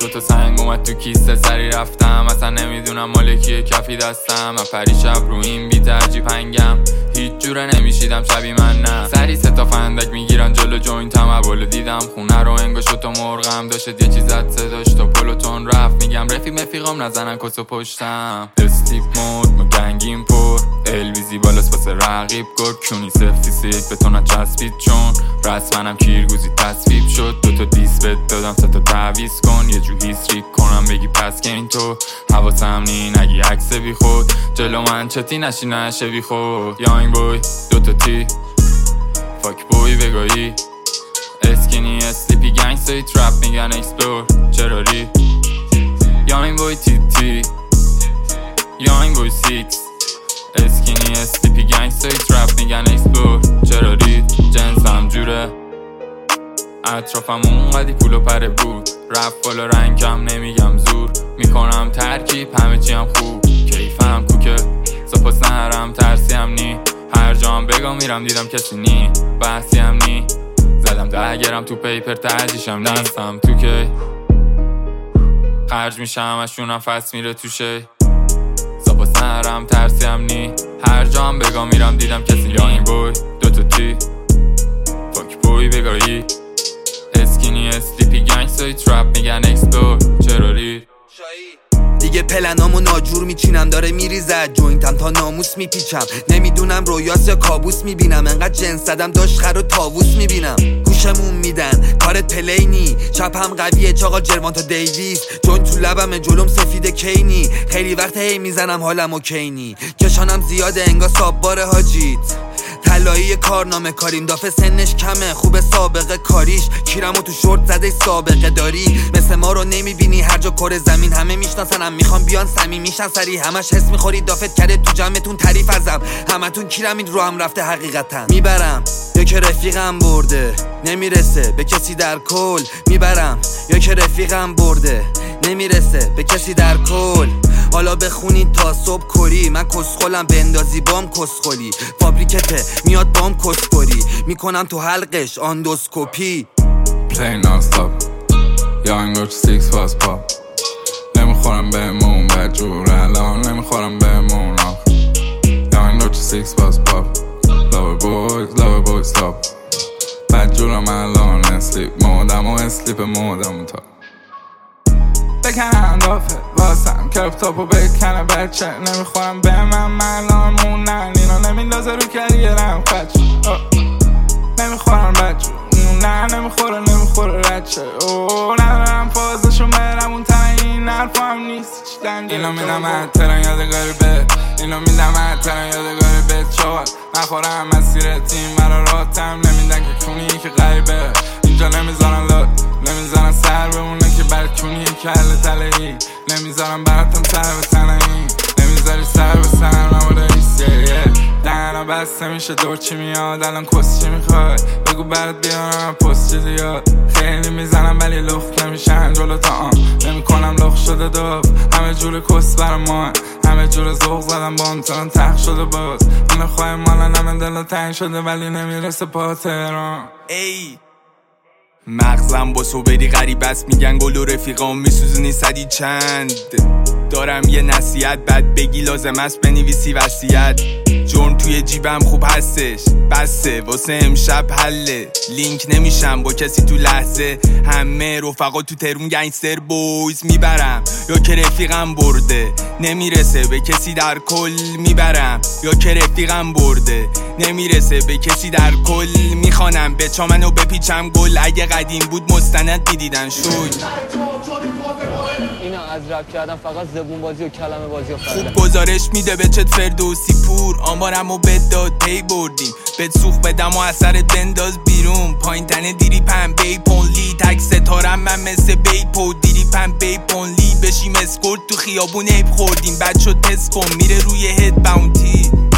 دوتا سنگ اومد تو کیسه سری رفتم، اصلا نمیدونم مالکیه کفی دستم. من پری شب رو این بی ترجیح پنگم، هیچ جوره نمیشیدم شبی من نه. سری ستا فندک میگیرن جلو جوینتم، عبالو دیدم خونه رو انگا شد و مرغم داشت یه چیز زد صداش تا پلوتون رفت. میگم رفیقام نزنن کسو پشتم. استیپ مود ما گنگیم پر الویزی بالاست واسه رقیب گرد کونی سفتی سیک به تو نچسبید چون رسمنم کیرگوزی تصویب شد. دوتا دیس بد دادم ستا تعویز کن یه جو هیستریک کنم بگی پس که این تو حواسم نی نگی عکس بی خود جلو من چتی نشی نشه بی خود. یانگ بوی دوتا تی فاک بوی بگاهی اسکینی اسلیپی گنگستای ترپ میگن اکسپلور چرا ری. یانگ بوی تی تی یانگ بوی سیکس اسکینی اسلیپی گنگستای ترپ میگن اکسپلور چرا ری. جنسم جوره اطرافم اونقدی پول و پره بود، رفت بالا رنگم نمیگم زور میکنم ترکیب همه چی هم خوب کیفم کوکه سپاس نهرم ترسی هم نی. هر جام بگم میرم دیدم کسی نی بحثی هم نی. زدم دهگرم تو پیپر تهجیشم نی. دستم تو که خرج میشم اشونم فست میره توشه سپاس نهرم ترسی هم نی. هر جام بگم میرم دیدم کسی نی. یانگ بوی دوتا تی فاک بوی بگاهی اسکینی اسلیپی گنگستای ترپ میگن اکسپلور چرا ری. دیگه پلنامو ناجور میچینم داره میریزد جوینتم تا ناموس میپیچم. نمیدونم رویاس یا کابوس میبینم، انقدر جنس زدم داشت خر و تاووس میبینم. گوشمون میدن کارت پلینی چپم قویه چاقا جروانتا دیویس جوین تو لبمه جلوم سفید کینی. خیلی وقت هی میزنم حالم اوکینی کشانم زیاده انگا ساببار حاجیت طلایی کارنامه کاریم دافه سنش کمه خوب سابقه کاریش کیرمو تو شورت زده سابقه داری. مثل ما رو نمیبینی هر جا کره زمین همه میشناسنم میخوام بیان صمیم میشن سری همش حس میخوری دافت کرده تو جمعتون تعریف ازم همتون کیرمین رو هم رفته حقیقتا. میبرم یا که رفیقم برده نمیرسه به کسی در کل میبرم یا که رفیقم برده نمیرسه به کسی در کل. حالا بخونید تا صبح کری من کسخولم بندازی بام کسخولی فابریکته میاد بام کسخوری میکنم تو حلقش آندوسکوپی. Play non-stop یانگ بوی سیکس فاس پاپ نمیخورم بهمون بدجور الان نمیخورم بهمون یانگ بوی سیکس فاس پاپ love boys stop بدجورم الان اسلیپ مودم و اسلیپ مودم تا بکنم دافه واسم کلپ تاپو بکنه بچه نمیخورم به من الان مونن اینا نمیندازه رو کریرم خچ نمیخورم بچه نه نمیخوره رچه ندارم فازشو برم اون تنه این حرفا هم نیست چی دنده. اینو میدم اتران یادگاری به اینو میدم اتران یادگاری به چوال نخورم مسیر تیم مرا راتم نمیدن که کونی که غریبه اینجا نمیذارن لط نمیذارن سر بمونه که برکونی کل تلهی نمیذارن براتم سر به تنهی نمیذاری سر به سر مموله ایسیه دهنم بسته میشه دور چی میاد الان کس چی میخوای بگو برات بیارم پست چی زیاد خیلی میزنم ولی لخ نمیشن جلو تا نمیکنم لخ شده داب همه جور کس برا ما همه جور ذوق زدم با امتحان تخ شده باز من خواهی مالا همه دل تنگ شده ولی نمیرسه پا تهران. ای مغزم با صوبری غریب است میگن گل و رفیقام میسوزونی صدی چند دارم یه نصیحت بد بگی لازم است بنویسی وصیت جرم توی جیبم خوب هستش بسه واسه امشب حله لینک نمیشم با کسی تو لحظه همه رفقا تو ترون گنگستر بویز میبرم یا که رفیقم برده نمیرسه به کسی در کل میبرم یا که رفیقم برده نمیرسه به کسی در کل میخوانم به چامنو بپیچم گل اگه قدیم بود مستند میدیدن شوی اینا از رپ کردن فقط زبون بازی و کلمه بازی و خوب گزارش میده به چت فردوسی پور آمارمو بداد پی بردیم بهت سوخ بدم و اثرت بنداز بیرون پایین تنه دیری پنبه پونلی تک ستارم من مثل بیپو دیری پنبه پونلی بشیم اسکورت تو خیابون ایب خوردیم بد شد تست کن میره روی هد باونتی